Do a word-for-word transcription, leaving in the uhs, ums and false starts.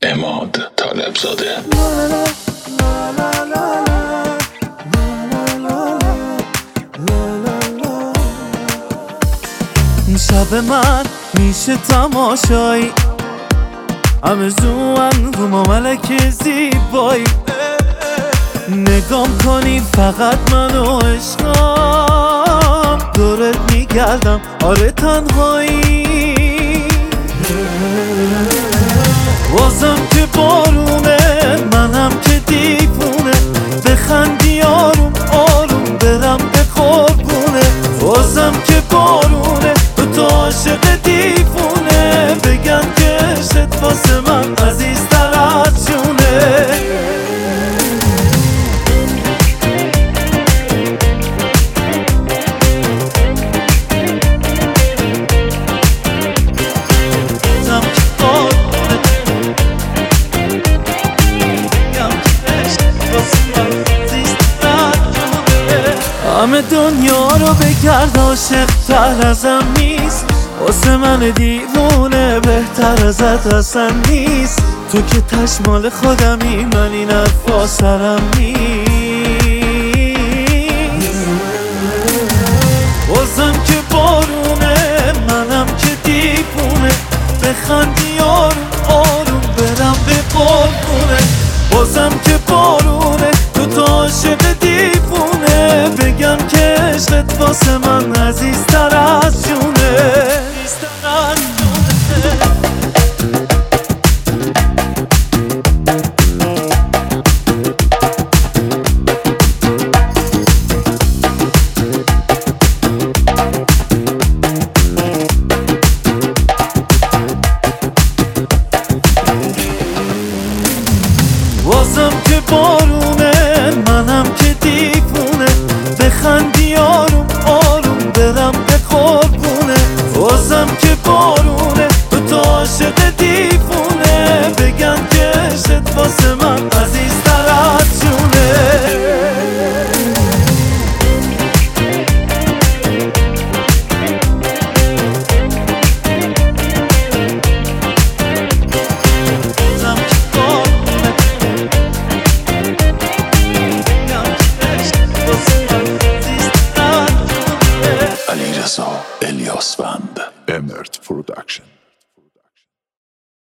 عماد طالبزاده. شب من میشه تماشایی، همه زوان رو ما ملک زیبایی، نگام کنی فقط منو عشقم، دورت میگردم آره تنهایی، بازم که بارونه منم که دیوونه، بخندی آروم آروم برم به قربونه، بازم که بارونه دو تا عاشق دیوونه، بگن که عشقت واسه من عزیزتر از جونه. همه دنیا رو بگرد عاشق تر ازم نیست، واسه من دیوونه بهتر ازت اصلا نیست، تو که تشمال خودمی من این حرفا سرم نیست، بازم که بارونه منم که دیوونه، بخندی آروم آروم برم به قربونه، بازم که بارونه تو تا عاشق دیوونه، بگم که عشقت واسه من عزیزتر از جونه. بازم که بارونه منم که دیوونه، بخندی